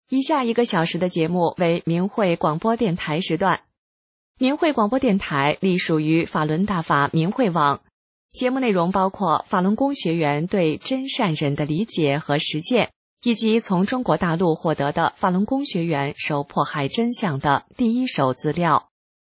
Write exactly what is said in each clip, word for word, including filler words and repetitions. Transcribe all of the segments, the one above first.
以下一个小时的节目为明慧广播电台时段。明慧广播电台隶属于法轮大法明慧网，节目内容包括法轮功学员对真善忍的理解和实践，以及从中国大陆获得的法轮功学员受迫害真相的第一手资料。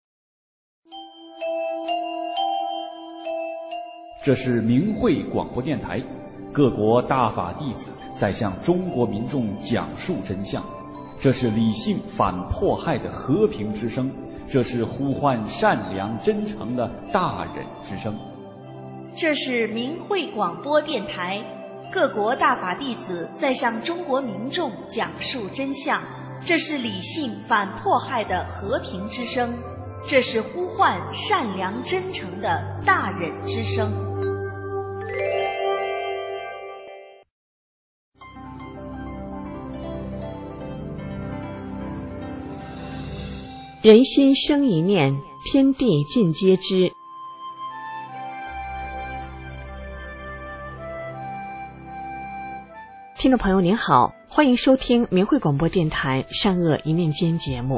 这是明慧广播电台，各国大法弟子在向中国民众讲述真相，这是理性反迫害的和平之声，这是呼唤善良真诚的大忍之声。 这是明慧广播电台，各国大法弟子在向中国民众讲述真相，这是理性反迫害的和平之声，这是呼唤善良真诚的大忍之声。 人心生一念，天地尽皆知。听众朋友您好，欢迎收听明慧广播电台善恶一念间节目。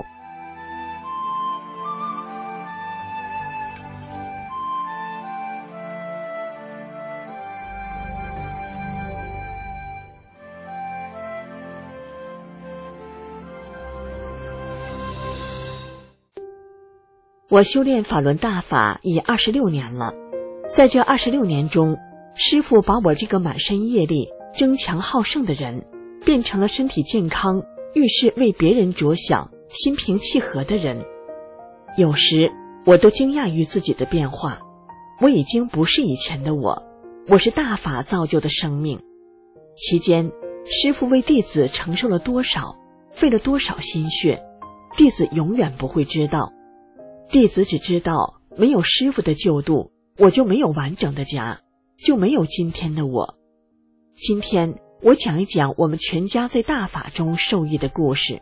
我修炼法轮大法已二十六年了，在这二十六年中，师父把我这个满身业力、争强好胜的人，变成了身体健康、遇事为别人着想、心平气和的人。有时我都惊讶于自己的变化，我已经不是以前的我，我是大法造就的生命。期间，师父为弟子承受了多少，费了多少心血，弟子永远不会知道。弟子只知道，没有师父的救度，我就没有完整的家，就没有今天的我。今天我讲一讲我们全家在大法中受益的故事。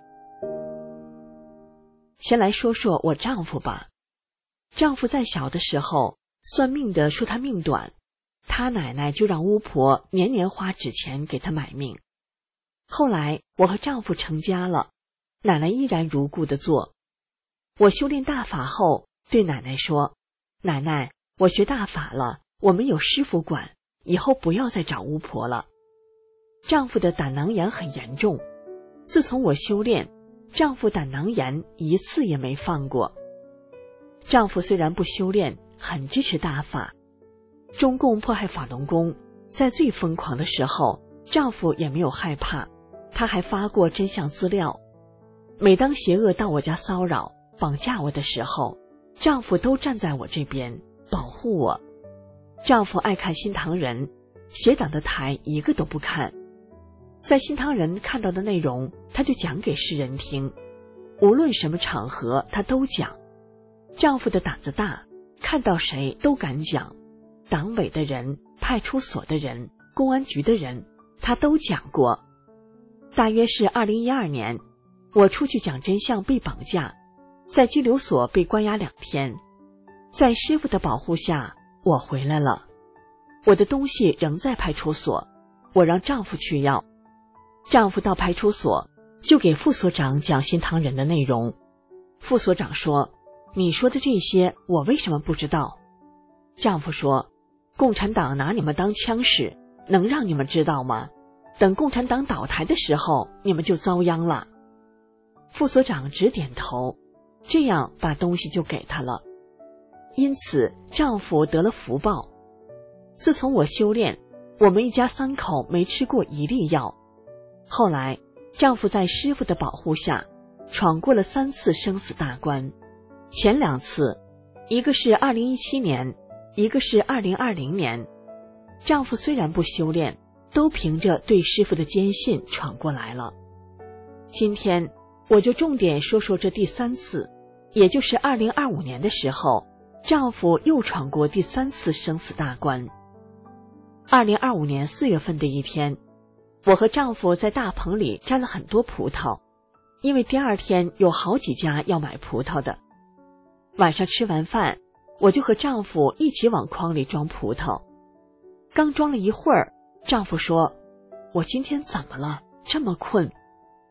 先来说说我丈夫吧。丈夫在小的时候，算命的说他命短，他奶奶就让巫婆年年花纸钱给他买命。后来我和丈夫成家了，奶奶依然如故的做。我修炼大法后，对奶奶说：“奶奶，我学大法了，我们有师傅管，以后不要再找巫婆了。”丈夫的胆囊炎很严重，自从我修炼，丈夫胆囊炎一次也没犯过。丈夫虽然不修炼，很支持大法。中共迫害法轮功，在最疯狂的时候，丈夫也没有害怕，他还发过真相资料。每当邪恶到我家骚扰、绑架我的时候，丈夫都站在我这边保护我。丈夫爱看新唐人，邪党的台一个都不看，在新唐人看到的内容他就讲给世人听，无论什么场合他都讲。丈夫的胆子大，看到谁都敢讲，党委的人、派出所的人、公安局的人他都讲过。大约是二零一二年，我出去讲真相被绑架，在拘留所被关押两天，在师父的保护下，我回来了。我的东西仍在派出所，我让丈夫去要。丈夫到派出所，就给副所长讲新唐人的内容。副所长说：“你说的这些，我为什么不知道？”丈夫说：“共产党拿你们当枪使，能让你们知道吗？等共产党倒台的时候，你们就遭殃了。”副所长只点头。这样把东西就给他了，因此丈夫得了福报。自从我修炼，我们一家三口没吃过一粒药。后来丈夫在师父的保护下，闯过了三次生死大关。前两次，一个是二零一七年，一个是二零二零年。丈夫虽然不修炼，都凭着对师父的坚信闯过来了。今天我就重点说说这第三次，也就是二零二五年的时候，丈夫又闯过第三次生死大关。二零二五年四月份的一天，我和丈夫在大棚里摘了很多葡萄，因为第二天有好几家要买葡萄的。晚上吃完饭，我就和丈夫一起往筐里装葡萄。刚装了一会儿，丈夫说：“我今天怎么了？这么困？”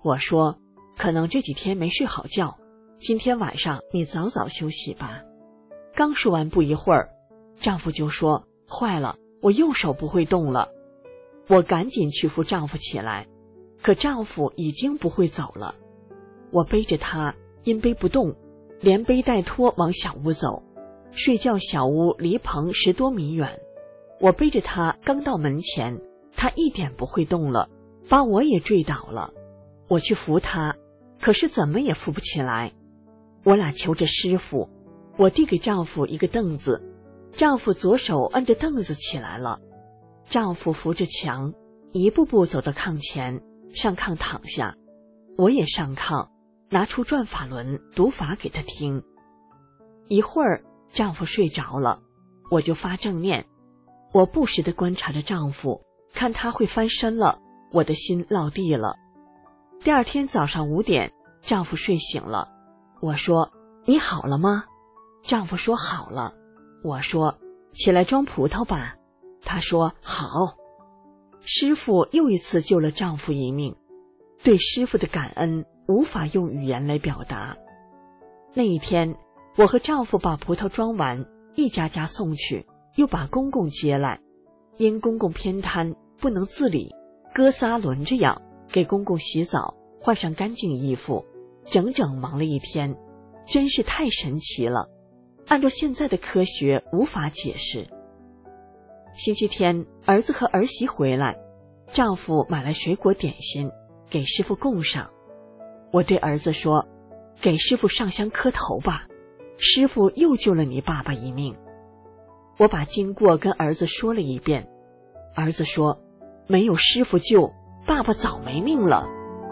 我说，可能这几天没睡好觉，今天晚上你早早休息吧。刚说完不一会儿，丈夫就说，坏了，我右手不会动了。我赶紧去扶丈夫起来，可丈夫已经不会走了。我背着他，因背不动，连背带拖往小屋走。睡觉小屋离棚十多米远，我背着他刚到门前，他一点不会动了，把我也坠倒了。我去扶他，可是怎么也扶不起来。我俩求着师傅，我递给丈夫一个凳子，丈夫左手摁着凳子起来了。丈夫扶着墙，一步步走到炕前，上炕躺下。我也上炕，拿出转法轮读法给他听。一会儿丈夫睡着了，我就发正念。我不时地观察着丈夫，看他会翻身了，我的心落地了。第二天早上五点，丈夫睡醒了。我说，你好了吗？丈夫说好了。我说，起来装葡萄吧。他说好。师父又一次救了丈夫一命，对师父的感恩无法用语言来表达。那一天，我和丈夫把葡萄装完，一家家送去，又把公公接来。因公公偏瘫，不能自理，哥仨轮着养，给公公洗澡，换上干净衣服，整整忙了一天，真是太神奇了，按照现在的科学无法解释。星期天，儿子和儿媳回来，丈夫买来水果点心给师父供上。我对儿子说，给师父上香磕头吧，师父又救了你爸爸一命。我把经过跟儿子说了一遍，儿子说，没有师父救，爸爸早没命了。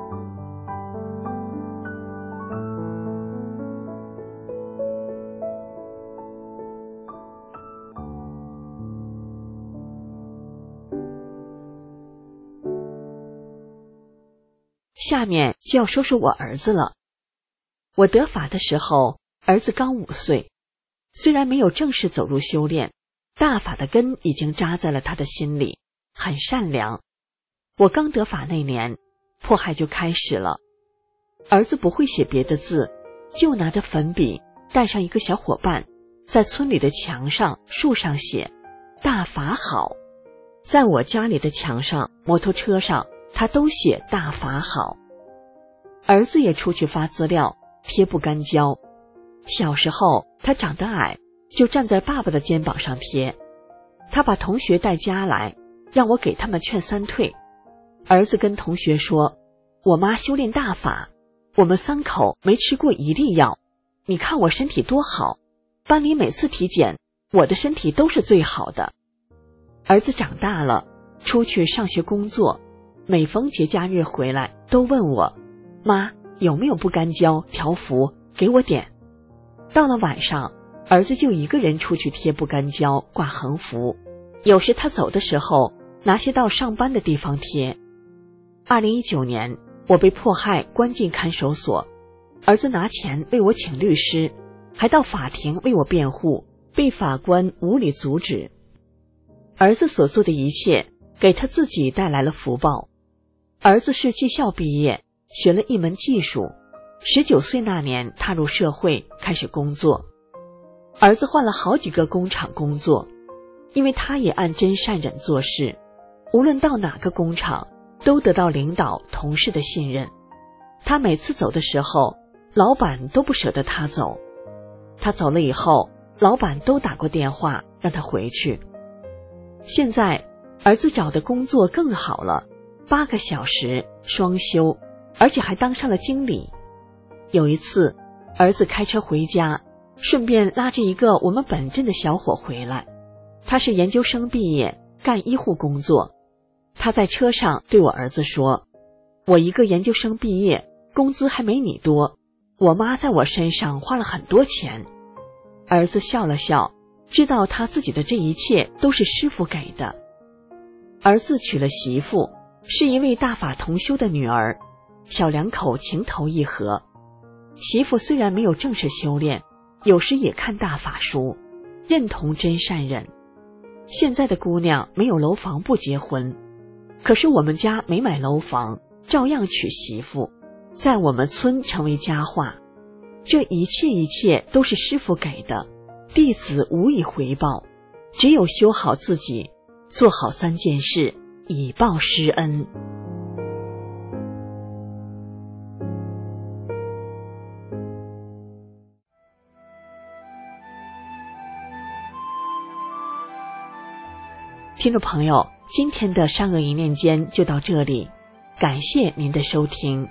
下面就要说说我儿子了。我得法的时候，儿子刚五岁，虽然没有正式走入修炼，大法的根已经扎在了他的心里，很善良。我刚得法那年，迫害就开始了。儿子不会写别的字，就拿着粉笔带上一个小伙伴，在村里的墙上、树上写大法好。在我家里的墙上、摩托车上，他都写大法好。儿子也出去发资料，贴不干胶。小时候他长得矮，就站在爸爸的肩膀上贴。他把同学带家来，让我给他们劝三退。儿子跟同学说，我妈修炼大法，我们三口没吃过一粒药，你看我身体多好，班里每次体检，我的身体都是最好的。儿子长大了，出去上学工作，每逢节假日回来都问我，妈，有没有不干胶、条幅，给我点。到了晚上，儿子就一个人出去贴不干胶、挂横幅，有时他走的时候拿些到上班的地方贴。二零一九年，我被迫害关进看守所，儿子拿钱为我请律师，还到法庭为我辩护，被法官无理阻止。儿子所做的一切给他自己带来了福报。儿子是技校毕业，学了一门技术，十九岁那年踏入社会，开始工作。儿子换了好几个工厂工作，因为他也按真善忍做事，无论到哪个工厂都得到领导同事的信任。他每次走的时候，老板都不舍得他走。他走了以后，老板都打过电话让他回去。现在儿子找的工作更好了，八个小时双休，而且还当上了经理。有一次，儿子开车回家，顺便拉着一个我们本镇的小伙回来。他是研究生毕业，干医护工作。他在车上对我儿子说，我一个研究生毕业，工资还没你多，我妈在我身上花了很多钱。儿子笑了笑，知道他自己的这一切都是师父给的。儿子娶了媳妇，是一位大法同修的女儿，小两口情投意合。媳妇虽然没有正式修炼，有时也看大法书，认同真善忍。现在的姑娘没有楼房不结婚，可是我们家没买楼房，照样娶媳妇。 在我们村成为佳话。这一切一切都是师父给的，弟子无以回报，只有修好自己，做好三件事，以报师恩。听众朋友，今天的善恶一念间就到这里，感谢您的收听。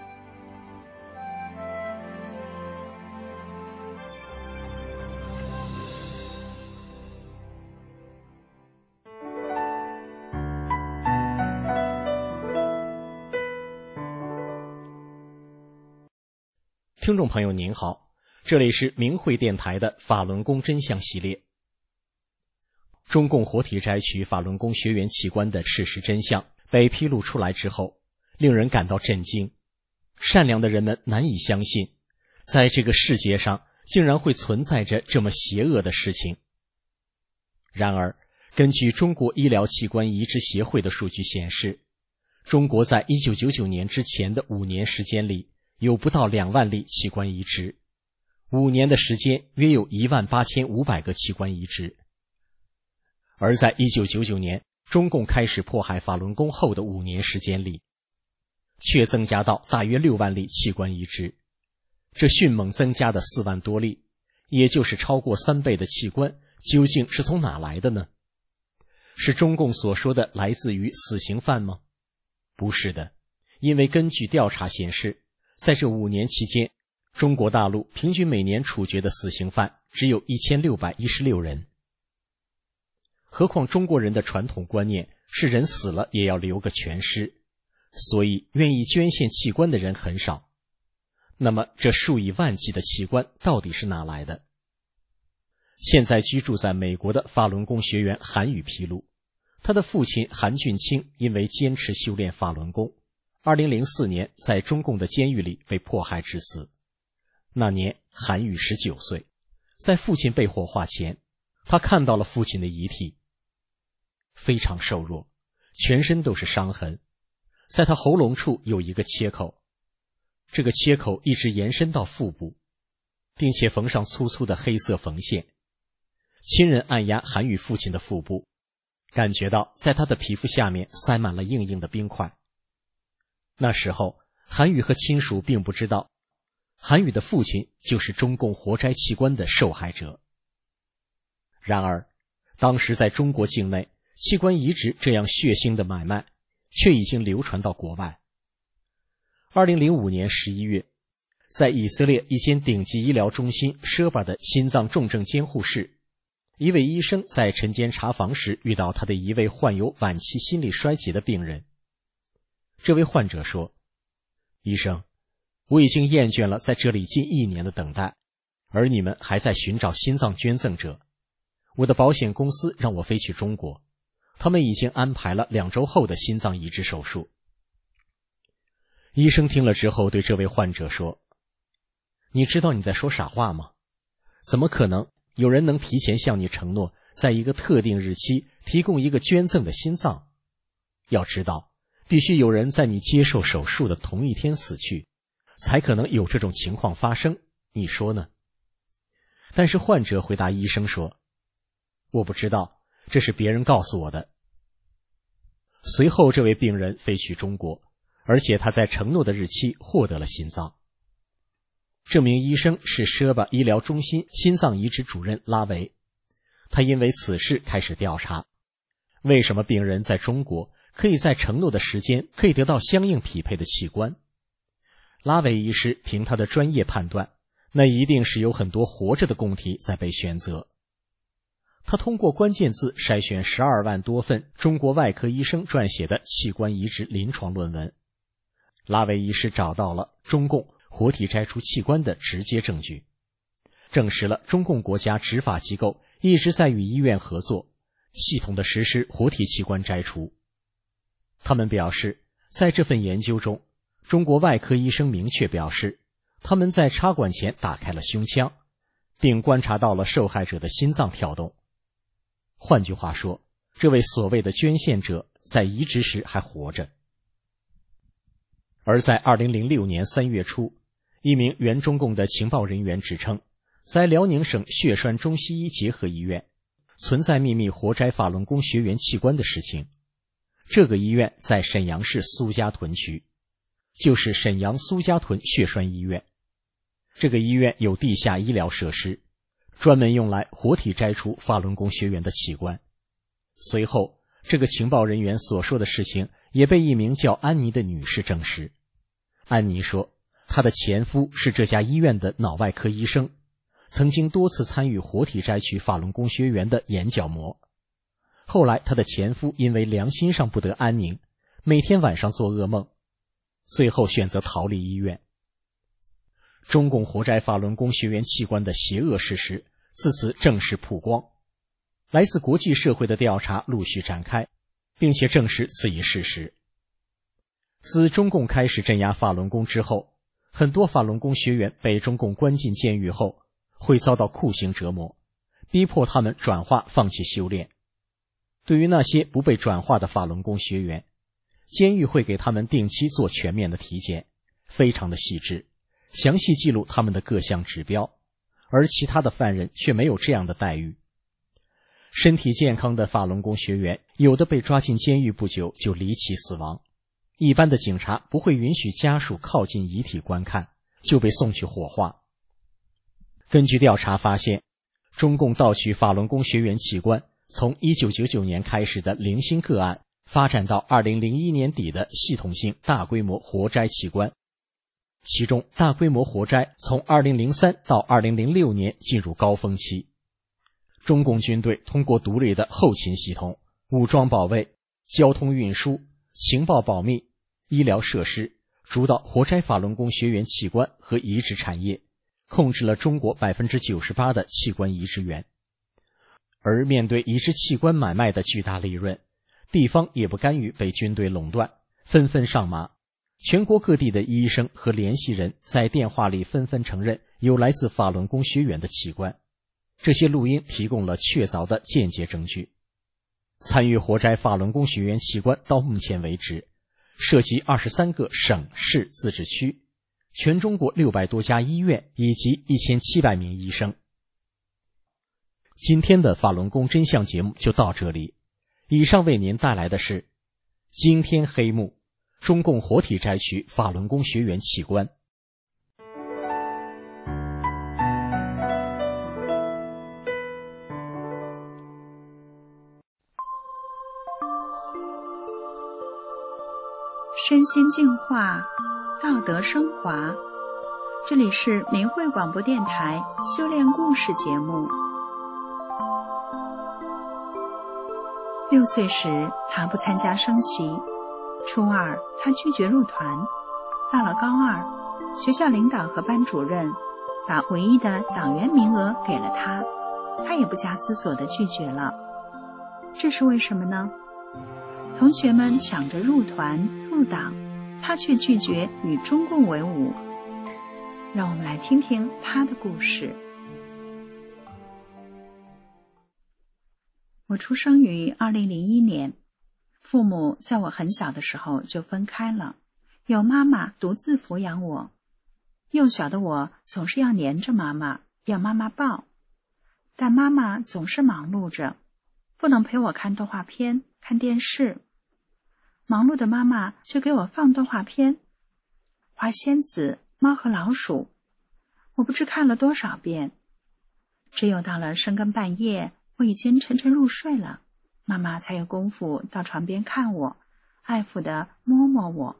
听众朋友您好，这里是明慧电台的法轮功真相系列。中共活体摘取法轮功学员器官的事实真相被披露出来之后，令人感到震惊。善良的人们难以相信，在这个世界上竟然会存在着这么邪恶的事情。然而，根据中国医疗器官移植协会的数据显示，中国在一九九九年之前的五年时间里，有不到两万例器官移植，五年的时间约有一万八千五百个器官移植。而在一九九九年中共开始迫害法轮功后的五年时间里，却增加到大约六万例器官移植，这迅猛增加的四万多例，也就是超过三倍的器官，究竟是从哪来的呢？是中共所说的来自于死刑犯吗？不是的，因为根据调查显示，在这五年期间，中国大陆平均每年处决的死刑犯只有一千六百一十六人。何况中国人的传统观念是人死了也要留个全尸，所以愿意捐献器官的人很少。那么这数以万计的器官到底是哪来的？现在居住在美国的法轮功学员韩宇披露，他的父亲韩俊清因为坚持修炼法轮功，二零零四年在中共的监狱里被迫害致死。那年韩宇十九岁，在父亲被火化前，他看到了父亲的遗体，非常瘦弱，全身都是伤痕，在他喉咙处有一个切口，这个切口一直延伸到腹部，并且缝上粗粗的黑色缝线。亲人按压韩宇父亲的腹部，感觉到在他的皮肤下面塞满了硬硬的冰块。那时候韩宇和亲属并不知道，韩宇的父亲就是中共活摘器官的受害者。然而当时在中国境内，器官移植这样血腥的买卖却已经流传到国外。二零零五年十一月，在以色列一间顶级医疗中心舍巴的心脏重症监护室，一位医生在晨间查房时遇到他的一位患有晚期心力衰竭的病人。这位患者说，医生，我已经厌倦了在这里近一年的等待，而你们还在寻找心脏捐赠者。我的保险公司让我飞去中国，他们已经安排了两周后的心脏移植手术。医生听了之后对这位患者说，你知道你在说傻话吗？怎么可能有人能提前向你承诺，在一个特定日期提供一个捐赠的心脏？要知道，必须有人在你接受手术的同一天死去，才可能有这种情况发生，你说呢？但是患者回答医生说，我不知道，这是别人告诉我的。随后这位病人飞去中国，而且他在承诺的日期获得了心脏。这名医生是舍巴医疗中心心脏移植主任拉维，他因为此事开始调查，为什么病人在中国可以在承诺的时间可以得到相应匹配的器官。拉维医师凭他的专业判断，那一定是有很多活着的供体在被选择。他通过关键字筛选十二万多份中国外科医生撰写的器官移植临床论文，拉维医师找到了中共活体摘除器官的直接证据，证实了中共国家执法机构一直在与医院合作，系统地实施活体器官摘除。他们表示，在这份研究中，中国外科医生明确表示，他们在插管前打开了胸腔，并观察到了受害者的心脏跳动。换句话说，这位所谓的捐献者在移植时还活着。 而在二零零六年三月初，一名原中共的情报人员指称，在辽宁省血栓中西医结合医院存在秘密活摘法轮功学员器官的事情。这个医院在沈阳市苏家屯区，就是沈阳苏家屯血栓医院。这个医院有地下医疗设施，专门用来活体摘出法轮功学员的器官。随后，这个情报人员所说的事情也被一名叫安妮的女士证实。安妮说，她的前夫是这家医院的脑外科医生，曾经多次参与活体摘取法轮功学员的眼角膜。后来她的前夫因为良心上不得安宁，每天晚上做噩梦，最后选择逃离医院。中共活摘法轮功学员器官的邪恶事实自此正式曝光，来自国际社会的调查陆续展开，并且证实此一事实。自中共开始镇压法轮功之后，很多法轮功学员被中共关进监狱后，会遭到酷刑折磨，逼迫他们转化放弃修炼。对于那些不被转化的法轮功学员，监狱会给他们定期做全面的体检，非常的细致，详细记录他们的各项指标，而其他的犯人却没有这样的待遇。身体健康的法轮功学员，有的被抓进监狱不久就离奇死亡，一般的警察不会允许家属靠近遗体观看，就被送去火化。根据调查发现，中共盗取法轮功学员器官从一九九九年开始的零星个案，发展到二零零一年底的系统性大规模活摘器官。其中大规模活摘从二零零三到二零零六年进入高峰期。中共军队通过独立的后勤系统、武装保卫、交通运输、情报保密、医疗设施，主导活摘法轮功学员器官和移植产业，控制了中国 百分之九十八 的器官移植源。而面对移植器官买卖的巨大利润，地方也不甘于被军队垄断，纷纷上马。全国各地的医生和联系人在电话里纷纷承认有来自法轮功学员的器官，这些录音提供了确凿的间接证据。参与活摘法轮功学员器官到目前为止，涉及二十三个省市自治区，全中国六百多家医院以及一千七百名医生。今天的法轮功真相节目就到这里，以上为您带来的是惊天黑幕，中共活体摘取法轮功学员器官。 身心净化，道德升华。这里是明慧广播电台修炼故事节目。六岁时，他不参加升旗。初二，他拒绝入团。到了高二，学校领导和班主任把唯一的党员名额给了他，他也不假思索地拒绝了。这是为什么呢？同学们抢着入团入党，他却拒绝与中共为伍。让我们来听听他的故事。我出生于二零零一年，父母在我很小的时候就分开了，由妈妈独自抚养我。幼小的我总是要黏着妈妈，要妈妈抱，但妈妈总是忙碌着，不能陪我看动画片、看电视。忙碌的妈妈就给我放动画片，花仙子、猫和老鼠，我不知看了多少遍。只有到了深更半夜，我已经沉沉入睡了，妈妈才有功夫到床边看我，爱抚地摸摸我。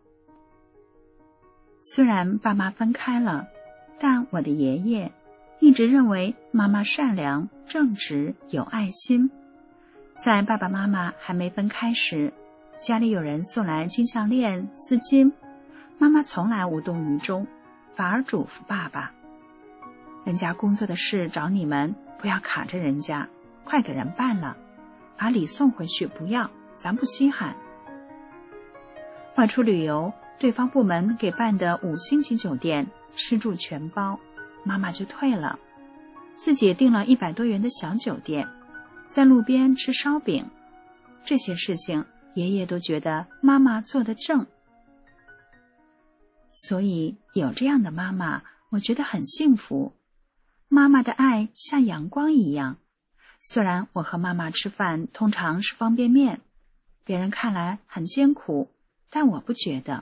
虽然爸妈分开了，但我的爷爷一直认为妈妈善良、正直、有爱心。在爸爸妈妈还没分开时，家里有人送来金项链、丝巾，妈妈从来无动于衷，反而嘱咐爸爸：人家工作的事找你们，不要卡着人家，快给人办了，把礼送回去不要，咱不稀罕。外出旅游，对方部门给办的五星级酒店，吃住全包，妈妈就退了，自己订了一百多元的小酒店，在路边吃烧饼。这些事情爷爷都觉得妈妈做得正。 所以有这样的妈妈，我觉得很幸福。妈妈的爱像阳光一样，虽然我和妈妈吃饭通常是方便面，别人看来很艰苦，但我不觉得。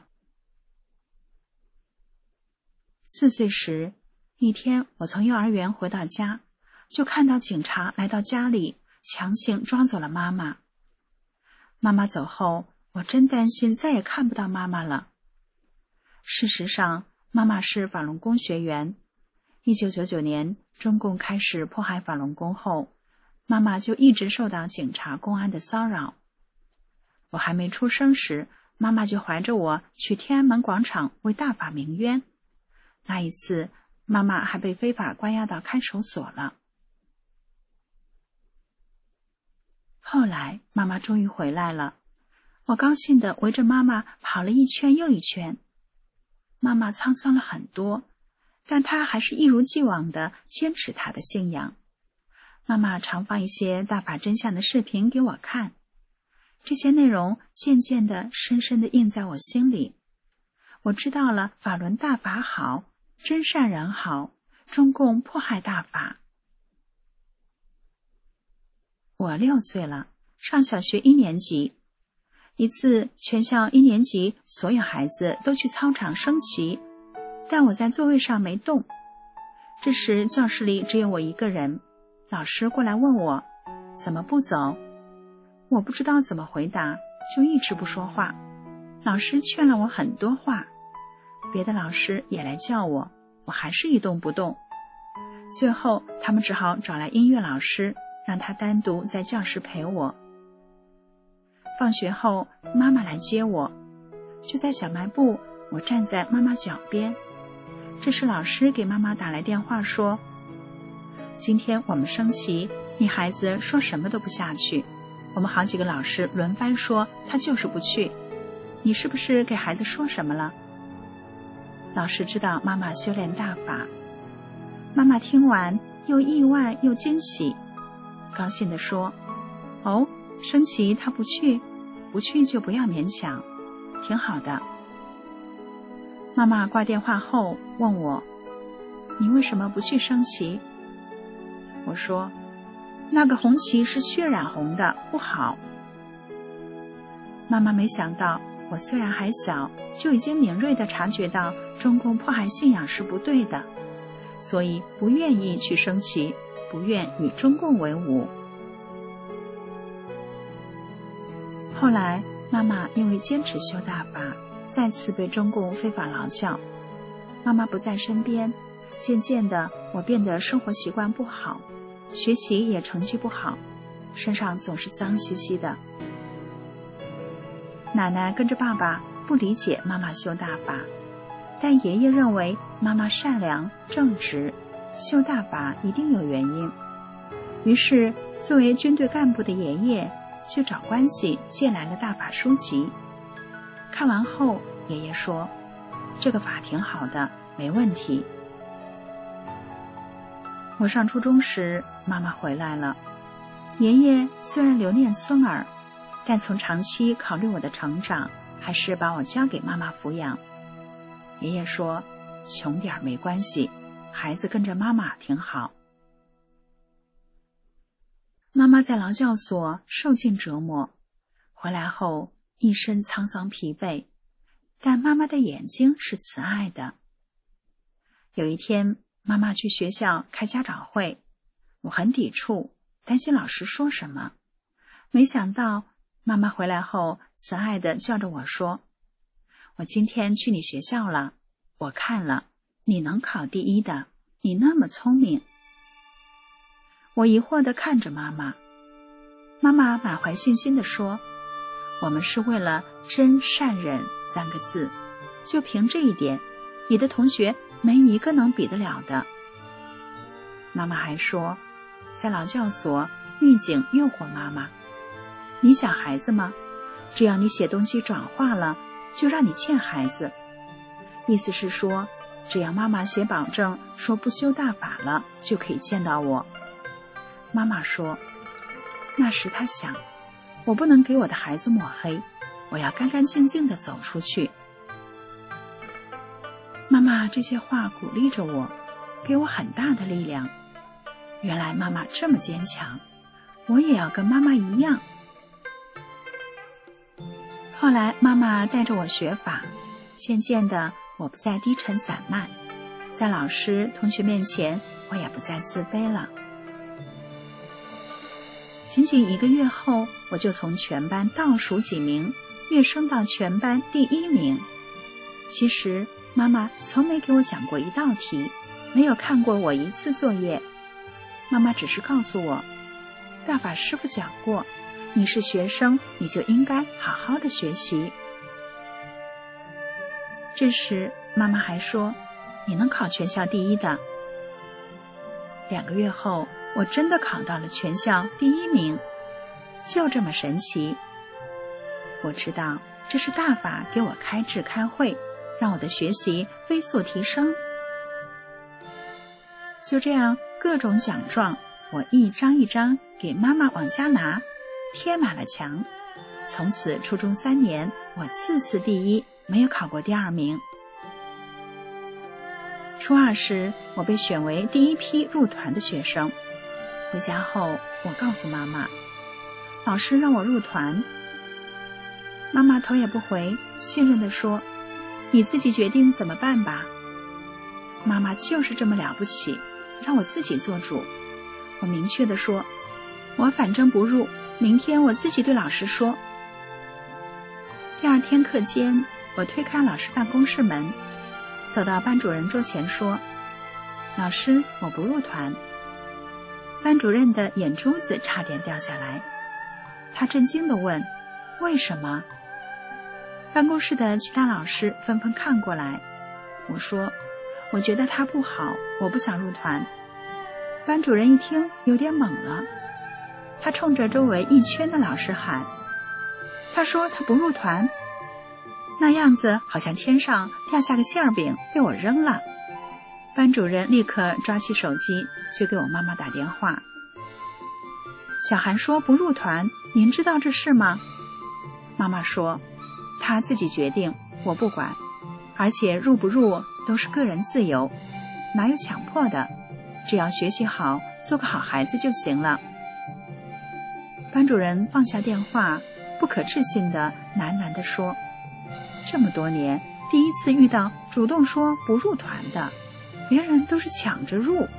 四岁时，一天我从幼儿园回到家，就看到警察来到家里，强行抓走了妈妈。妈妈走后，我真担心再也看不到妈妈了。事实上，妈妈是法轮功学员。一九九九年，中共开始迫害法轮功后，妈妈就一直受到警察、公安的骚扰。我还没出生时，妈妈就怀着我去天安门广场为大法鸣冤。那一次，妈妈还被非法关押到看守所了。后来，妈妈终于回来了，我高兴地围着妈妈跑了一圈又一圈。妈妈沧桑了很多，但她还是一如既往地坚持她的信仰。妈妈常放一些大法真相的视频给我看，这些内容渐渐地深深地印在我心里。我知道了法轮大法好，真善人好，中共迫害大法。我六岁了，上小学一年级。一次，全校一年级所有孩子都去操场升旗，但我在座位上没动。这时教室里只有我一个人，老师过来问我怎么不走。我不知道怎么回答，就一直不说话。老师劝了我很多话，别的老师也来叫我，我还是一动不动。最后他们只好找来音乐老师，让他单独在教室陪我。放学后，妈妈来接我，就在小卖部，我站在妈妈脚边。这时老师给妈妈打来电话说，今天我们升旗，你孩子说什么都不下去，我们好几个老师轮番说他就是不去，你是不是给孩子说什么了？老师知道妈妈修炼大法，妈妈听完又意外又惊喜，高兴地说，哦，升旗他不去，不去就不要勉强，挺好的。妈妈挂电话后问我，你为什么不去升旗？我说，那个红旗是血染红的，不好。妈妈没想到我虽然还小，就已经敏锐地察觉到中共迫害信仰是不对的，所以不愿意去升旗，不愿与中共为伍。后来妈妈因为坚持修大法，再次被中共非法劳教。妈妈不在身边，渐渐的我变得生活习惯不好，学习也成绩不好，身上总是脏兮兮的。奶奶跟着爸爸不理解妈妈修大法，但爷爷认为妈妈善良正直，修大法一定有原因。于是作为军队干部的爷爷就找关系借来了大法书籍。看完后，爷爷说，这个法挺好的，没问题。我上初中时，妈妈回来了。爷爷虽然留恋孙儿，但从长期考虑我的成长，还是把我交给妈妈抚养。爷爷说，穷点没关系，孩子跟着妈妈挺好。妈妈在劳教所受尽折磨，回来后一身沧桑疲惫，但妈妈的眼睛是慈爱的。有一天，妈妈去学校开家长会，我很抵触，担心老师说什么。没想到妈妈回来后慈爱地叫着我说，我今天去你学校了，我看了，你能考第一的，你那么聪明。我疑惑地看着妈妈，妈妈满怀信心地说，我们是为了真善忍三个字，就凭这一点，你的同学没一个能比得了的。妈妈还说，在劳教所，狱警诱惑妈妈，你想孩子吗？只要你写东西转化了，就让你见孩子。意思是说，只要妈妈写保证说不修大法了，就可以见到我。妈妈说，那时她想，我不能给我的孩子抹黑，我要干干净净地走出去。 妈这些话鼓励着我，给我很大的力量。原来妈妈这么坚强，我也要跟妈妈一样。后来妈妈带着我学法，渐渐的我不再低沉散漫，在老师同学面前我也不再自卑了。仅仅一个月后，我就从全班倒数几名跃升到全班第一名。其实妈妈从没给我讲过一道题，没有看过我一次作业。妈妈只是告诉我，大法师父讲过，你是学生，你就应该好好的学习。这时妈妈还说，你能考全校第一的。两个月后，我真的考到了全校第一名，就这么神奇。我知道这是大法给我开智开慧，让我的学习飞速提升。就这样，各种奖状我一张一张给妈妈往家拿，贴满了墙。从此初中三年，我次次第一，没有考过第二名。初二时，我被选为第一批入团的学生。回家后，我告诉妈妈，老师让我入团。妈妈头也不回，信任地说，你自己决定怎么办吧。妈妈就是这么了不起，让我自己做主。我明确地说，我反正不入，明天我自己对老师说。第二天课间，我推开老师办公室门，走到班主任桌前说，老师，我不入团。班主任的眼珠子差点掉下来，他震惊地问，为什么？办公室的其他老师纷纷看过来。我说，我觉得他不好，我不想入团。班主任一听有点懵了，他冲着周围一圈的老师喊，他说他不入团，那样子好像天上掉下个馅饼被我扔了。班主任立刻抓起手机就给我妈妈打电话，小韩说不入团，您知道这事吗？妈妈说，他自己决定，我不管，而且入不入都是个人自由，哪有强迫的，只要学习好，做个好孩子就行了。班主任放下电话，不可置信地喃喃地说，这么多年第一次遇到主动说不入团的，别人都是抢着入。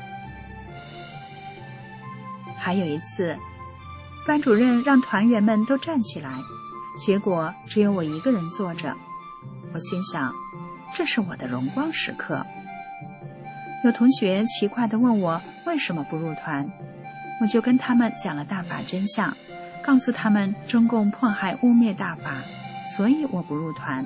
还有一次，班主任让团员们都站起来，结果只有我一个人坐着。我心想，这是我的荣光时刻。有同学奇怪地问我为什么不入团，我就跟他们讲了大法真相，告诉他们中共迫害污蔑大法，所以我不入团。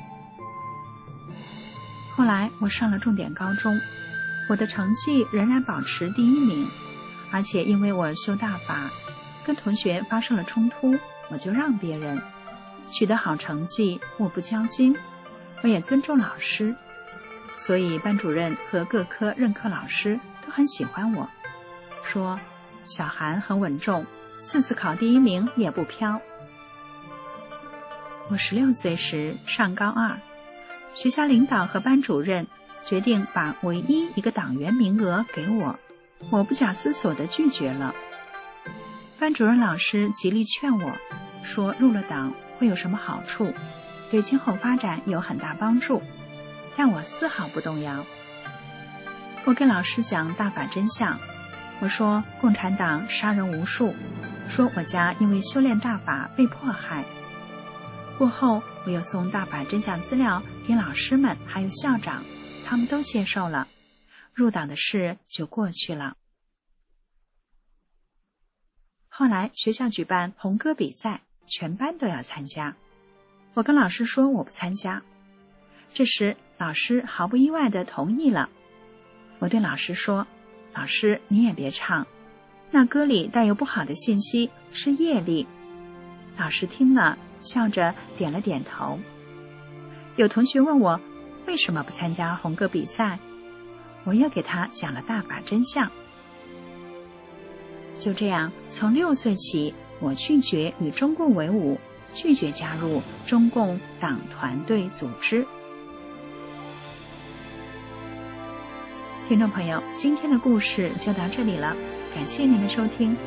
后来我上了重点高中，我的成绩仍然保持第一名，而且因为我修大法，跟同学发生了冲突，我就让别人。取得好成绩，我不骄矜，我也尊重老师，所以班主任和各科任课老师都很喜欢我，说小韩很稳重，次次考第一名也不飘。我十六岁时上高二，学校领导和班主任决定把唯一一个党员名额给我，我不假思索地拒绝了。班主任老师极力劝我，说入了党会有什么好处，对今后发展有很大帮助，但我丝毫不动摇。我给老师讲大法真相，我说共产党杀人无数，说我家因为修炼大法被迫害。过后我又送大法真相资料给老师们还有校长，他们都接受了，入党的事就过去了。后来学校举办红歌比赛，全班都要参加，我跟老师说我不参加。这时老师毫不意外地同意了。我对老师说，老师你也别唱，那歌里带有不好的信息，是业力。老师听了笑着点了点头。有同学问我为什么不参加红歌比赛，我又给他讲了大法真相。就这样，从六岁起，我拒绝与中共为伍，拒绝加入中共党团队组织。 听众朋友，今天的故事就到这里了，感谢您的收听。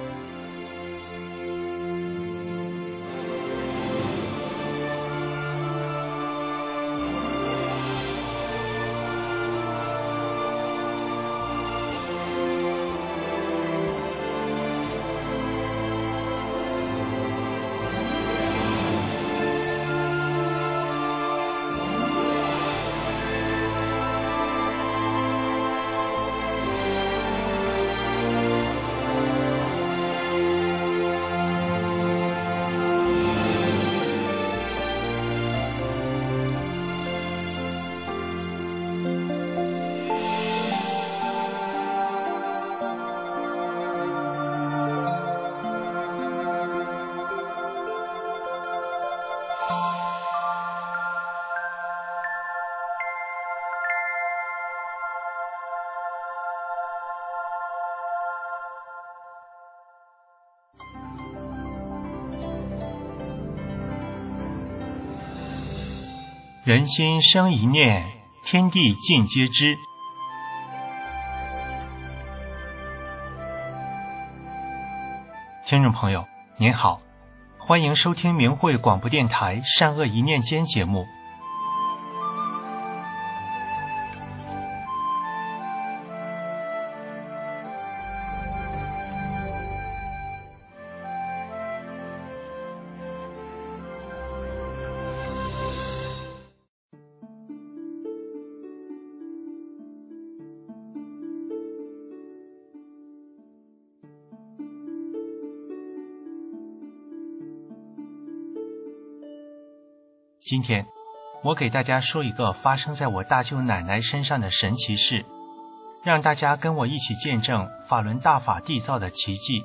人心生一念，天地尽皆知。听众朋友您好，欢迎收听明慧广播电台善恶一念间节目。今天我给大家说一个发生在我大舅奶奶身上的神奇事，让大家跟我一起见证法轮大法缔造的奇迹。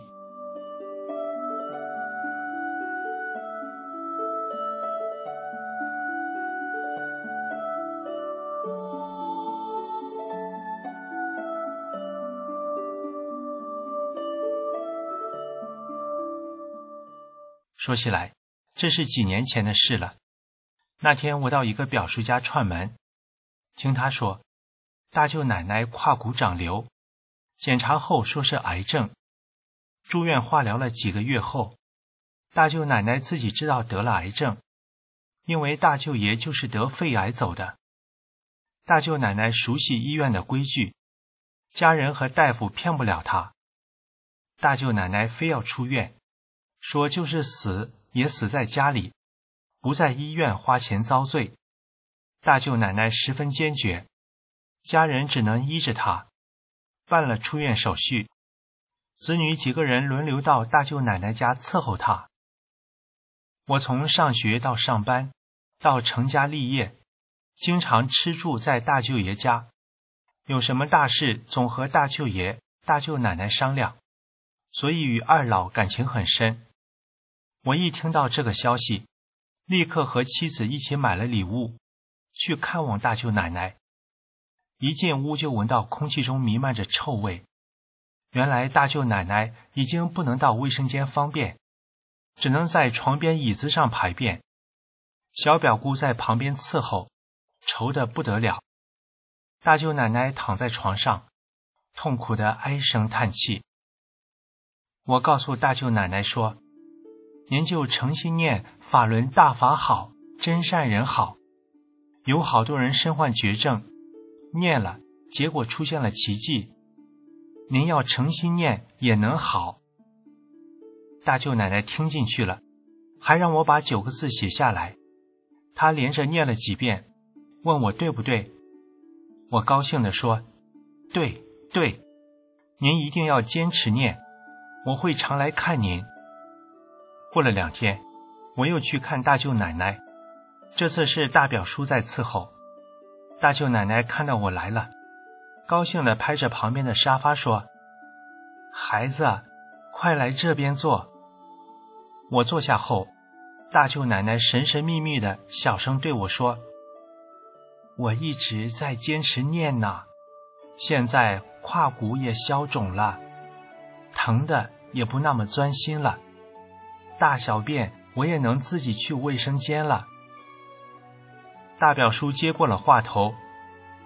说起来，这是几年前的事了。那天我到一个表叔家串门，听他说大舅奶奶胯骨长瘤，检查后说是癌症，住院化疗了几个月后，大舅奶奶自己知道得了癌症，因为大舅爷就是得肺癌走的。大舅奶奶熟悉医院的规矩，家人和大夫骗不了她，大舅奶奶非要出院，说就是死也死在家里，不在医院花钱遭罪。大舅奶奶十分坚决，家人只能依着她，办了出院手续，子女几个人轮流到大舅奶奶家伺候她。我从上学到上班，到成家立业，经常吃住在大舅爷家，有什么大事总和大舅爷、大舅奶奶商量，所以与二老感情很深。我一听到这个消息，立刻和妻子一起买了礼物，去看望大舅奶奶。一进屋就闻到空气中弥漫着臭味，原来大舅奶奶已经不能到卫生间方便，只能在床边椅子上排便。小表姑在旁边伺候，愁得不得了。大舅奶奶躺在床上，痛苦地唉声叹气。我告诉大舅奶奶说，您就诚心念法轮大法好，真善人好。有好多人身患绝症，念了结果出现了奇迹，您要诚心念也能好。大舅奶奶听进去了，还让我把九个字写下来。她连着念了几遍，问我对不对。我高兴地说，对对，您一定要坚持念，我会常来看您。过了两天，我又去看大舅奶奶，这次是大表叔在伺候。大舅奶奶看到我来了，高兴地拍着旁边的沙发说，孩子，快来这边坐。我坐下后，大舅奶奶神神秘秘地小声对我说，我一直在坚持念呢，现在胯骨也消肿了，疼的也不那么钻心了，大小便我也能自己去卫生间了。大表叔接过了话头，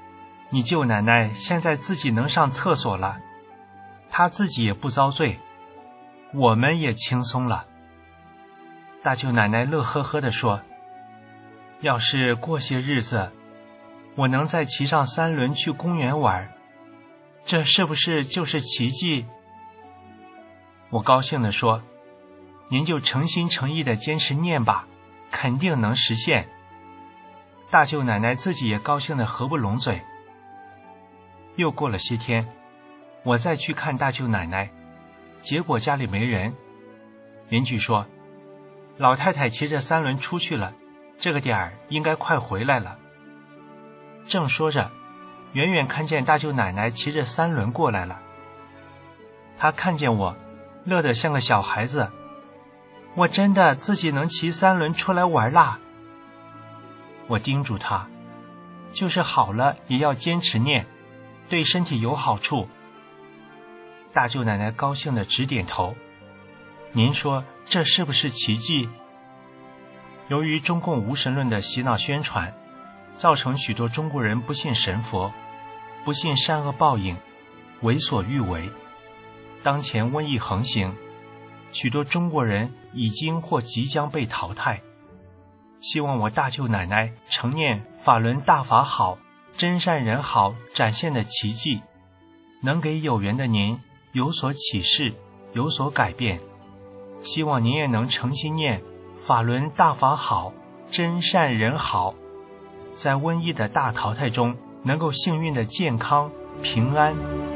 你舅奶奶现在自己能上厕所了，她自己也不遭罪，我们也轻松了。”大舅奶奶乐呵呵地说：“要是过些日子，我能再骑上三轮去公园玩，这是不是就是奇迹？”我高兴地说：“您就诚心诚意地坚持念吧，肯定能实现。”大舅奶奶自己也高兴得合不拢嘴。又过了些天，我再去看大舅奶奶，结果家里没人。邻居说：“老太太骑着三轮出去了，这个点儿应该快回来了。”正说着，远远看见大舅奶奶骑着三轮过来了。她看见我，乐得像个小孩子：“我真的自己能骑三轮出来玩啦！”我叮嘱她，就是好了也要坚持念，对身体有好处。大舅奶奶高兴地直点头。您说这是不是奇迹？由于中共无神论的洗脑宣传，造成许多中国人不信神佛，不信善恶报应，为所欲为。当前瘟疫横行，许多中国人已经或即将被淘汰。希望我大舅奶奶承念法轮大法好，真善人好展现的奇迹，能给有缘的您有所启示，有所改变。希望您也能诚心念法轮大法好，真善人好，在瘟疫的大淘汰中能够幸运的健康平安。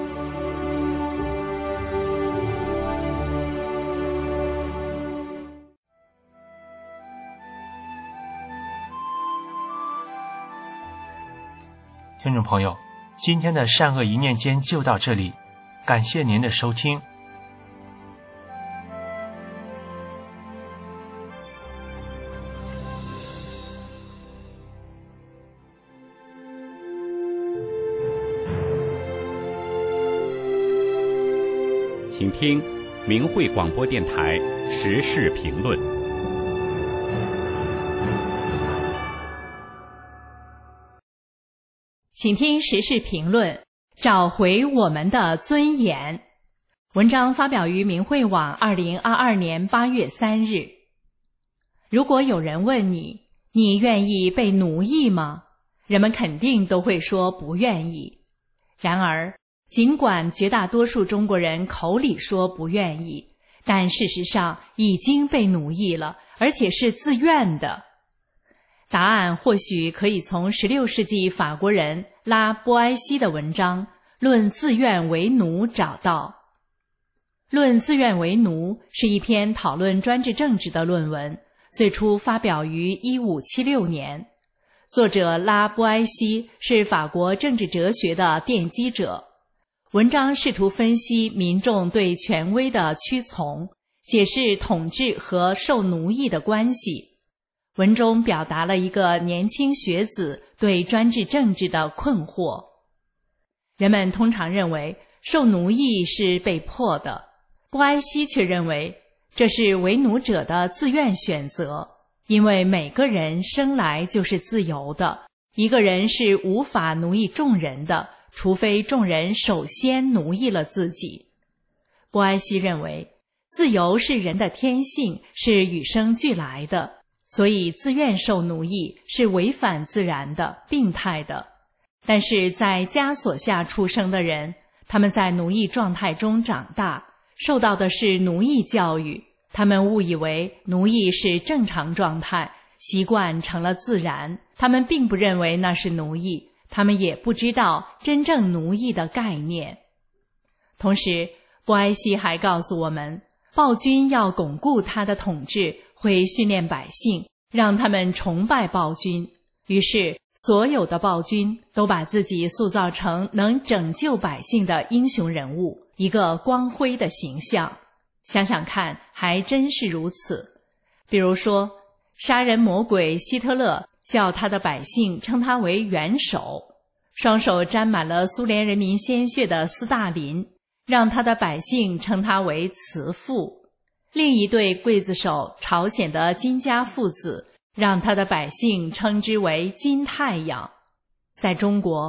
听众朋友，今天的善恶一念间就到这里，感谢您的收听。 请听明慧广播电台时事评论。 请听时事评论，找回我们的尊严。文章发表于明慧网二零二二年八月三日。如果有人问你，你愿意被奴役吗？人们肯定都会说不愿意。然而，尽管绝大多数中国人口里说不愿意，但事实上已经被奴役了，而且是自愿的。答案或许可以从十六世纪法国人拉波埃西的文章《论自愿为奴》找到。《论自愿为奴》是一篇讨论专制政治的论文，最初发表于一五七六年。作者拉波埃西是法国政治哲学的奠基者。文章试图分析民众对权威的屈从，解释统治和受奴役的关系。文中表达了一个年轻学子对专制政治的困惑。人们通常认为受奴役是被迫的，波埃西却认为这是为奴者的自愿选择，因为每个人生来就是自由的，一个人是无法奴役众人的，除非众人首先奴役了自己。波埃西认为，自由是人的天性，是与生俱来的，所以自愿受奴役是违反自然的、病态的。但是在枷锁下出生的人，他们在奴役状态中长大，受到的是奴役教育，他们误以为奴役是正常状态，习惯成了自然，他们并不认为那是奴役，他们也不知道真正奴役的概念。同时，波埃西还告诉我们，暴君要巩固他的统治，会训练百姓，让他们崇拜暴君。于是，所有的暴君都把自己塑造成能拯救百姓的英雄人物，一个光辉的形象。想想看，还真是如此。比如说，杀人魔鬼希特勒叫他的百姓称他为元首，双手沾满了苏联人民鲜血的斯大林让他的百姓称他为慈父。另一对刽子手朝鲜的金家父子让他的百姓称之为金太阳。在中国，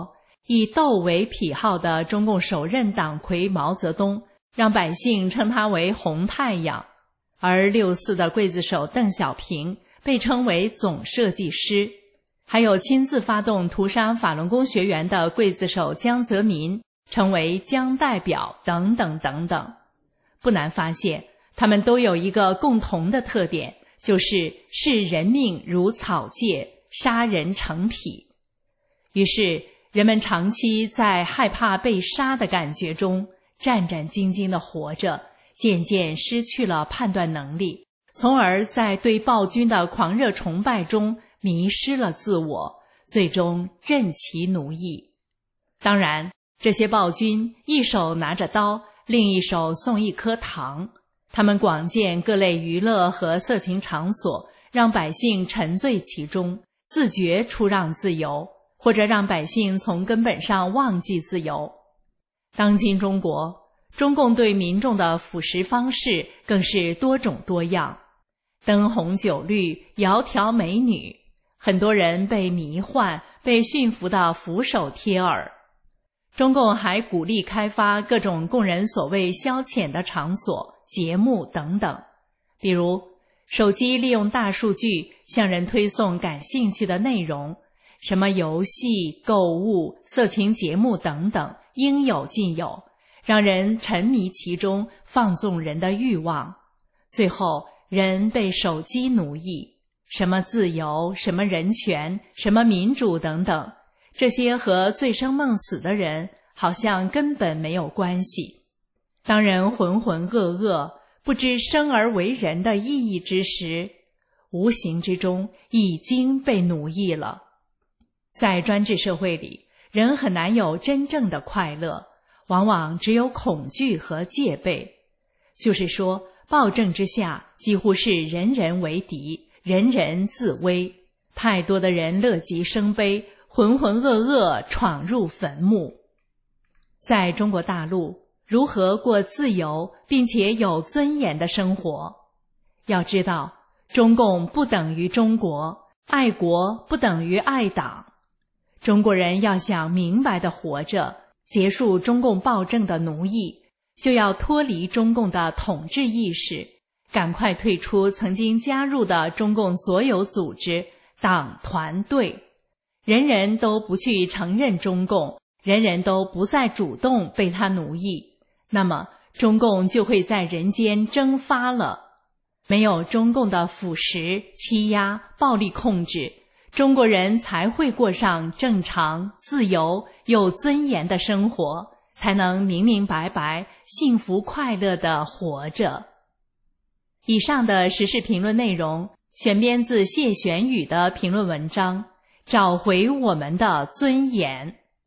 以斗为癖好的中共首任党魁毛泽东，让百姓称他为红太阳，而六四的刽子手邓小平被称为总设计师，还有亲自发动屠杀法轮功学员的刽子手江泽民成为江代表等等等等。不难发现，他们都有一个共同的特点，就是视人命如草芥，杀人成癖。于是人们长期在害怕被杀的感觉中战战兢兢地活着，渐渐失去了判断能力，从而在对暴君的狂热崇拜中迷失了自我，最终任其奴役。当然，这些暴君一手拿着刀，另一手送一颗糖，他们广建各类娱乐和色情场所，让百姓沉醉其中，自觉出让自由，或者让百姓从根本上忘记自由。当今中国，中共对民众的腐蚀方式更是多种多样，灯红酒绿，窈窕美女，很多人被迷幻，被驯服的俯首帖耳。中共还鼓励开发各种供人所谓消遣的场所、节目等等，比如手机利用大数据向人推送感兴趣的内容，什么游戏、购物、色情节目等等，应有尽有，让人沉迷其中，放纵人的欲望。最后人被手机奴役，什么自由、什么人权、什么民主等等，这些和醉生梦死的人好像根本没有关系。当人浑浑噩噩，不知生而为人的意义之时，无形之中已经被奴役了。在专制社会里，人很难有真正的快乐，往往只有恐惧和戒备。就是说，暴政之下几乎是人人为敌，人人自危，太多的人乐极生悲，浑浑噩噩闯入坟墓。在中国大陆，如何过自由并且有尊严的生活？要知道，中共不等于中国，爱国不等于爱党。中国人要想明白地活着，结束中共暴政的奴役，就要脱离中共的统治意识，赶快退出曾经加入的中共所有组织、党团队。人人都不去承认中共，人人都不再主动被他奴役，那么中共就会在人间蒸发了。没有中共的腐蚀、欺压、暴力控制，中国人才会过上正常、自由、有尊严的生活，才能明明白白、幸福快乐地活着。以上的时事评论内容选编自谢玄宇的评论文章《找回我们的尊严》。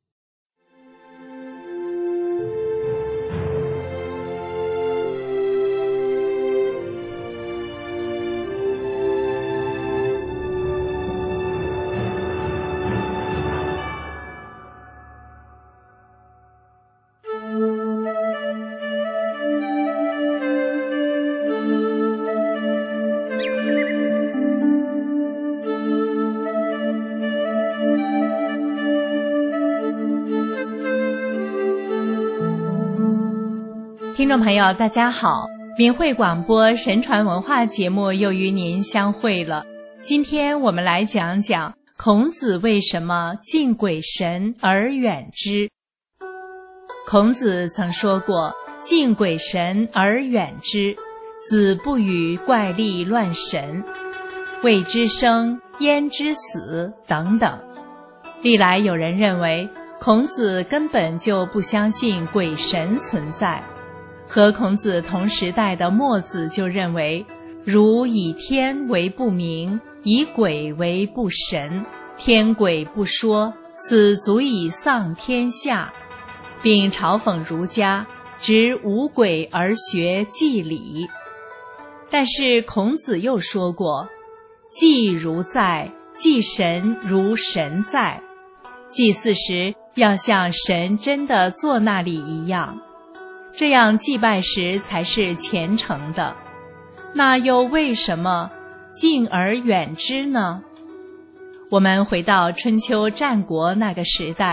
听众朋友大家好，明慧广播神传文化节目又与您相会了。今天我们来讲讲孔子为什么敬鬼神而远之。孔子曾说过，敬鬼神而远之，子不语怪力乱神，未知生焉知死等等。历来有人认为孔子根本就不相信鬼神存在，和孔子同时代的墨子就认为，如以天为不明，以鬼为不神，天鬼不说，此足以丧天下，并嘲讽儒家执无鬼而学祭礼。但是孔子又说过，祭如在，祭神如神在，祭祀时要像神真的坐那里一样，这样祭拜时才是虔诚的。那又为什么敬而远之呢？我们回到春秋战国那个时代，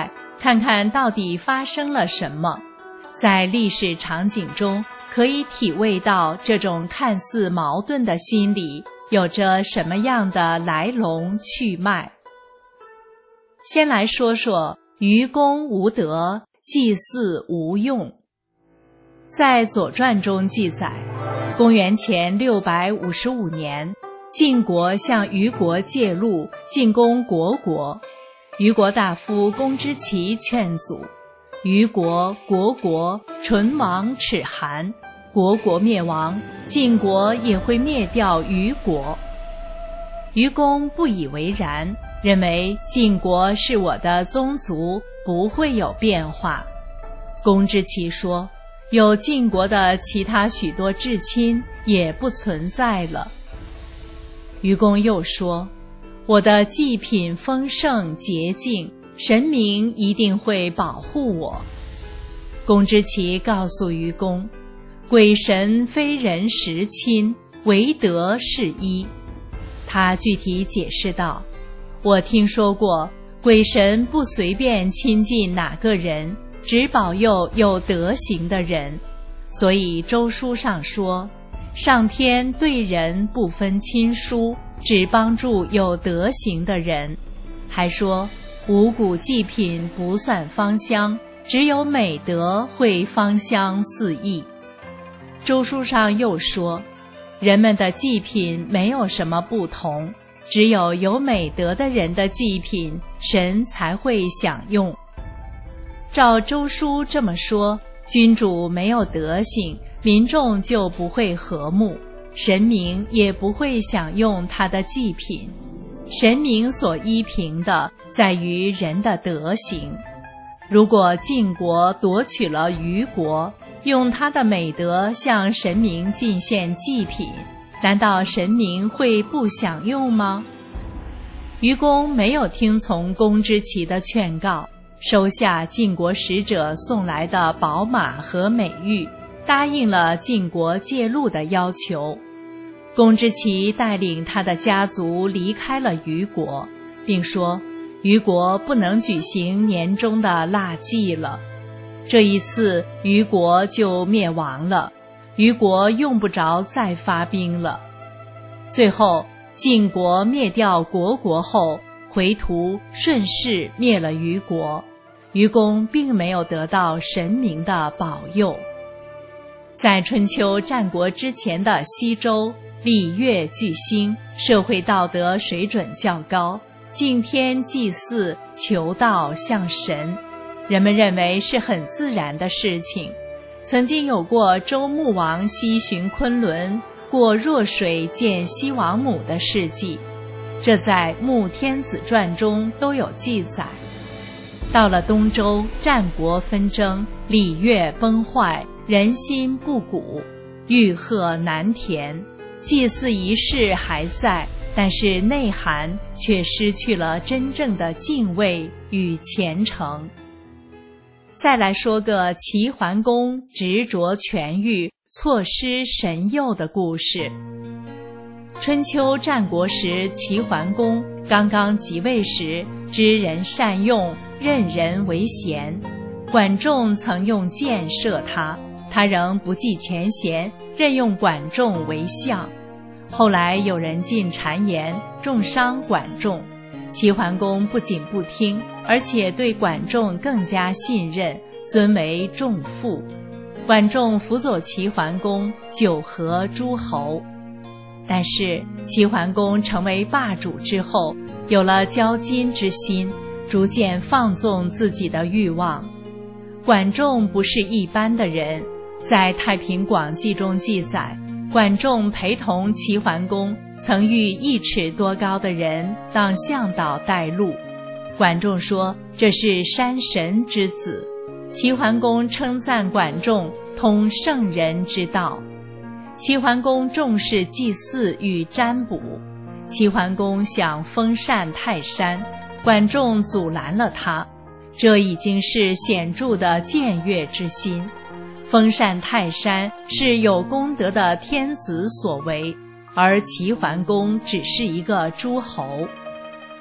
看看到底发生了什么。在历史场景中，可以体味到这种看似矛盾的心理有着什么样的来龙去脉。先来说说愚公无德，祭祀无用。在《左传》中记载，公元前六百五十五年，晋国向虞国借路进攻虢国，虞国大夫公之奇劝阻，虞国、虢国唇亡齿寒，虢国灭亡，晋国也会灭掉虞国。虞公不以为然，认为晋国是我的宗族，不会有变化。公之奇说，有晋国的其他许多至亲也不存在了。虞公又说，我的祭品丰盛洁净，神明一定会保护我。公之奇告诉虞公，鬼神非人实亲，唯德是一。他具体解释道，我听说过鬼神不随便亲近哪个人，只保佑有德行的人，所以周书上说，上天对人不分亲疏，只帮助有德行的人。还说五谷祭品不算芳香，只有美德会芳香四溢。周书上又说，人们的祭品没有什么不同，只有有美德的人的祭品，神才会享用。照周书这么说，君主没有德行，民众就不会和睦，神明也不会享用他的祭品。神明所依凭的在于人的德行。如果晋国夺取了虞国，用他的美德向神明进献祭品，难道神明会不享用吗？虞公没有听从公之奇的劝告，收下晋国使者送来的宝马和美玉，答应了晋国借路的要求。公之奇带领他的家族离开了虞国，并说虞国不能举行年终的腊祭了。这一次虞国就灭亡了，虞国用不着再发兵了。最后晋国灭掉虢国后，回图顺势灭了虞国，虞公并没有得到神明的保佑。在春秋战国之前的西周，礼乐俱兴，社会道德水准较高，敬天祭祀，求道向神，人们认为是很自然的事情。曾经有过周穆王西巡昆仑，过弱水见西王母的事迹，这在《穆天子传》中都有记载。到了东周，战国纷争，礼乐崩坏，人心不古，欲壑难填，祭祀仪式还在，但是内涵却失去了真正的敬畏与虔诚。再来说个齐桓公执着权欲，错失神佑的故事。春秋战国时，齐桓公刚刚即位时，知人善用，任人为贤。管仲曾用箭射他，他仍不计前嫌，任用管仲为相。后来有人进谗言，重伤管仲。齐桓公不仅不听，而且对管仲更加信任，尊为仲父。管仲辅佐齐桓公，九合诸侯。但是齐桓公成为霸主之后，有了骄矜之心，逐渐放纵自己的欲望。管仲不是一般的人，在《太平广记》中记载，管仲陪同齐桓公，曾遇一尺多高的人当向导带路。管仲说这是山神之子。齐桓公称赞管仲通圣人之道。齐桓公重视祭祀与占卜，齐桓公想封禅泰山，管仲阻拦了他，这已经是显著的僭越之心。封禅泰山是有功德的天子所为，而齐桓公只是一个诸侯。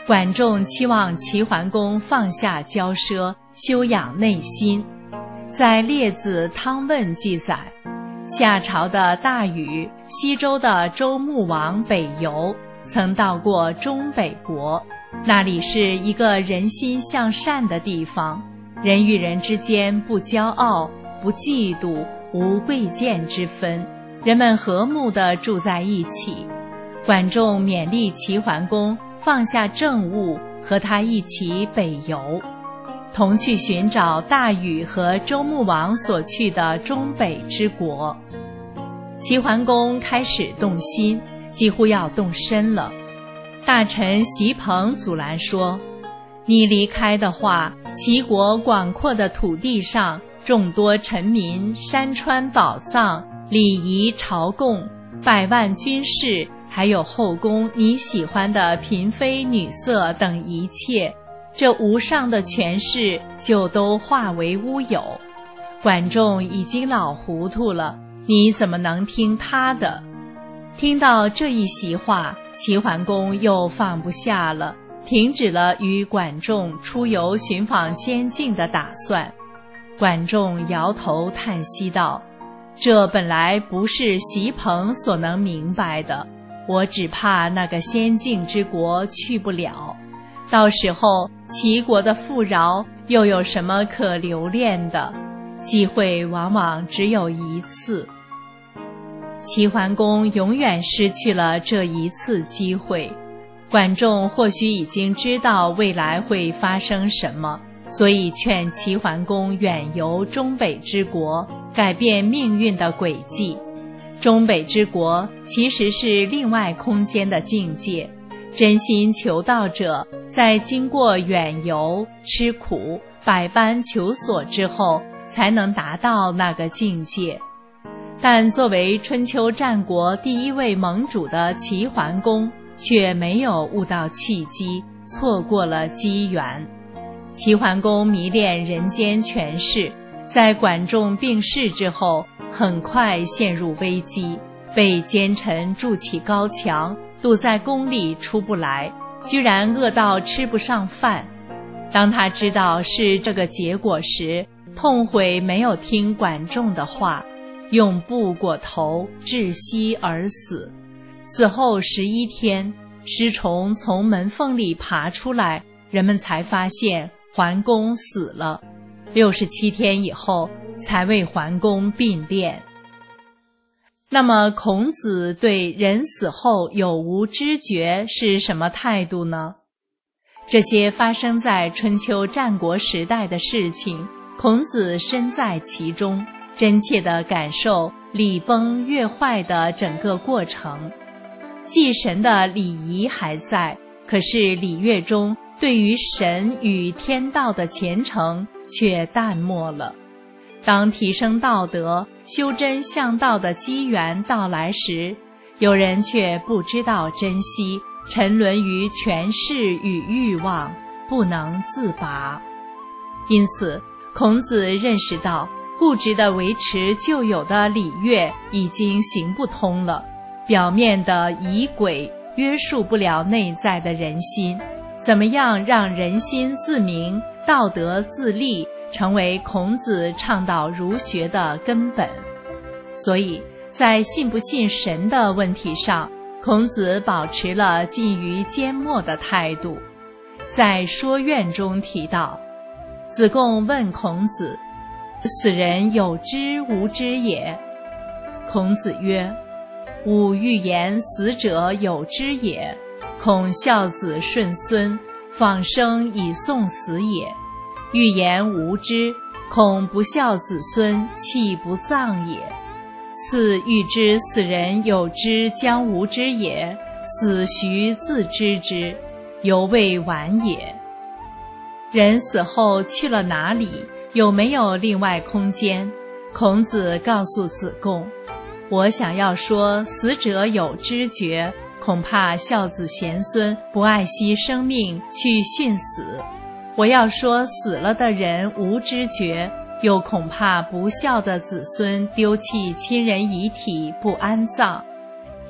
管仲期望齐桓公放下骄奢，修养内心。在《列子·汤问》记载，夏朝的大禹、西周的周穆王北游，曾到过中北国，那里是一个人心向善的地方，人与人之间不骄傲，不嫉妒，无贵贱之分，人们和睦地住在一起。管仲勉励齐桓公放下政务，和他一起北游，同去寻找大禹和周穆王所去的中北之国。齐桓公开始动心，几乎要动身了。大臣席鹏阻拦说：“你离开的话，齐国广阔的土地上，众多臣民，山川宝藏，礼仪朝贡，百万军士，还有后宫你喜欢的嫔妃女色等一切，这无上的权势就都化为乌有。管仲已经老糊涂了，你怎么能听他的？”听到这一席话，齐桓公又放不下了，停止了与管仲出游寻访仙境的打算。管仲摇头叹息道：“这本来不是席鹏所能明白的，我只怕那个仙境之国去不了，到时候齐国的富饶又有什么可留恋的？机会往往只有一次。”齐桓公永远失去了这一次机会。管仲或许已经知道未来会发生什么，所以劝齐桓公远游中北之国，改变命运的轨迹。中北之国其实是另外空间的境界，真心求道者在经过远游、吃苦、百般求索之后，才能达到那个境界。但作为春秋战国第一位盟主的齐桓公，却没有悟到契机，错过了机缘。齐桓公迷恋人间权势，在管仲病逝之后，很快陷入危机，被奸臣筑起高墙，堵在宫里出不来，居然饿到吃不上饭。当他知道是这个结果时，痛悔没有听管仲的话，用布裹头，窒息而死。死后十一天，尸虫从门缝里爬出来，人们才发现桓公死了。六十七天以后，才为桓公并殓。那么孔子对人死后有无知觉是什么态度呢？这些发生在春秋战国时代的事情，孔子身在其中，真切地感受礼崩乐坏的整个过程。祭神的礼仪还在，可是礼乐中对于神与天道的虔诚却淡漠了。当提升道德、修真向道的机缘到来时，有人却不知道珍惜，沉沦于权势与欲望，不能自拔。因此，孔子认识到，固执地维持旧有的礼乐已经行不通了，表面的仪轨约束不了内在的人心，怎么样让人心自明、道德自立，成为孔子倡导儒学的根本。所以，在信不信神的问题上，孔子保持了近于缄默的态度。在《说苑》中提到，子贡问孔子：“死人有知无知也？”孔子曰：“吾欲言死者有知也，恐孝子顺孙，访生以送死也；欲言无知，恐不孝子孙，弃不葬也。次欲知死人有知将无知也，死徐自知之，犹未晚也。”人死后去了哪里？有没有另外空间？孔子告诉子贡：“我想要说死者有知觉，恐怕孝子贤孙不爱惜生命去殉死；我要说死了的人无知觉，又恐怕不孝的子孙丢弃亲人遗体不安葬。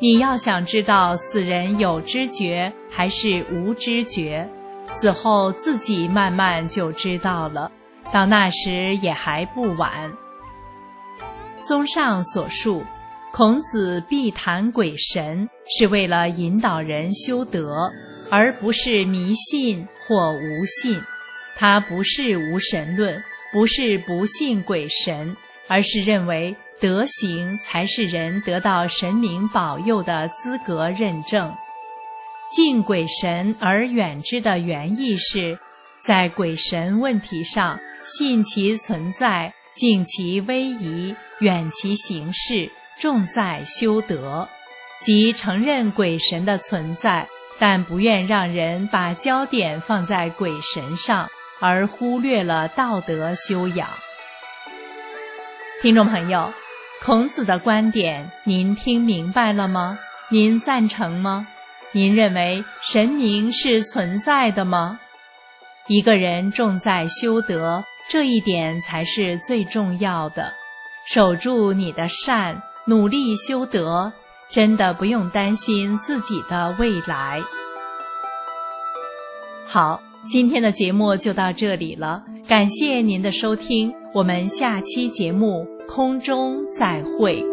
你要想知道死人有知觉还是无知觉，死后自己慢慢就知道了，到那时也还不晚。综上所述，孔子必谈鬼神，是为了引导人修德，而不是迷信或无信。他不是无神论，不是不信鬼神，而是认为德行才是人得到神明保佑的资格认证。敬鬼神而远之的原意是，在鬼神问题上信其存在，敬其威仪，远其形式，重在修德，即承认鬼神的存在，但不愿让人把焦点放在鬼神上，而忽略了道德修养。听众朋友，孔子的观点您听明白了吗？您赞成吗？您认为神明是存在的吗？一个人重在修德，这一点才是最重要的。守住你的善，努力修德，真的不用担心自己的未来。好，今天的节目就到这里了，感谢您的收听，我们下期节目空中再会。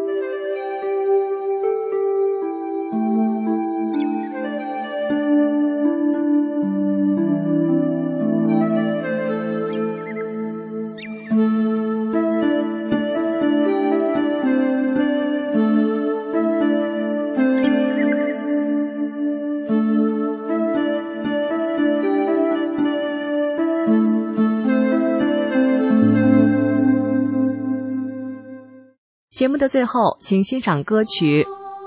节目的最后，请欣赏歌曲《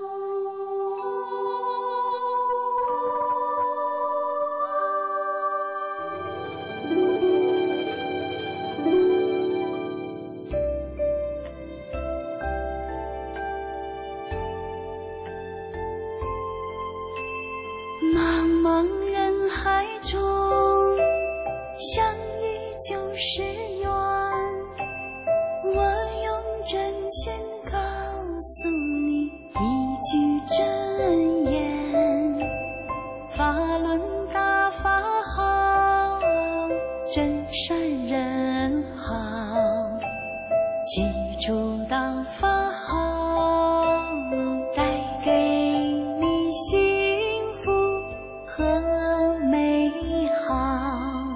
茫茫人海中，相遇就是缘，我用真心告诉你一句真言，法轮大法好，真善人好，记住大法好，带给你幸福和美好。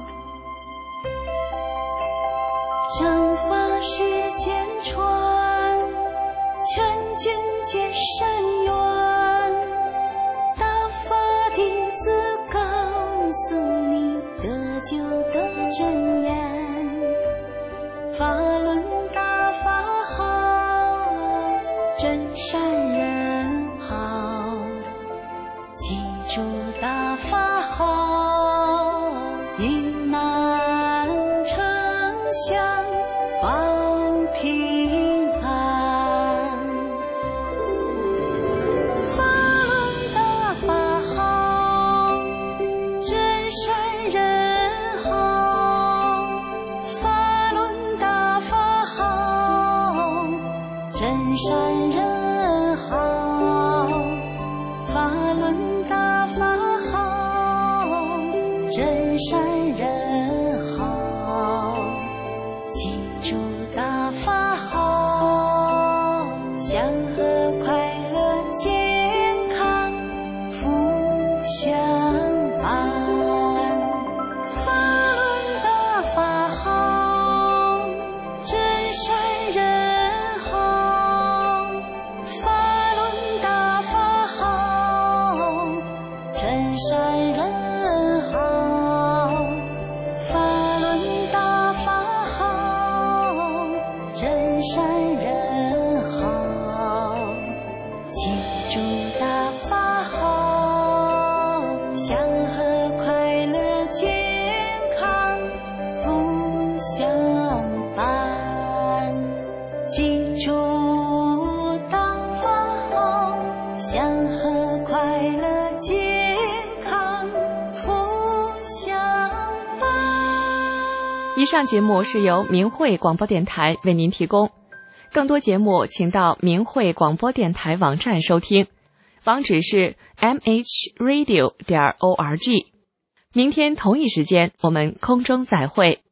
正法世间传，劝君结善缘，大法弟子告诉你得救的真言，法轮大法好，真善人好，记住大法好，遇难成祥保平安。法轮大法好，真善人好，法轮大法好，真善人好，法轮大法好，真善人好，记住大法好，祥和快乐健康福相伴。法轮大法好，真善人好，法轮大法好，真善人好，法轮大法好，真善人好，记住大法好，祥和快乐健康福相伴。记住大法好，祥和快乐健康福相伴。 以上节目是由明慧广播电台为您提供，更多节目请到明慧广播电台网站收听。 网址是 m h radio 点 org。明天同一时间，我们空中再会。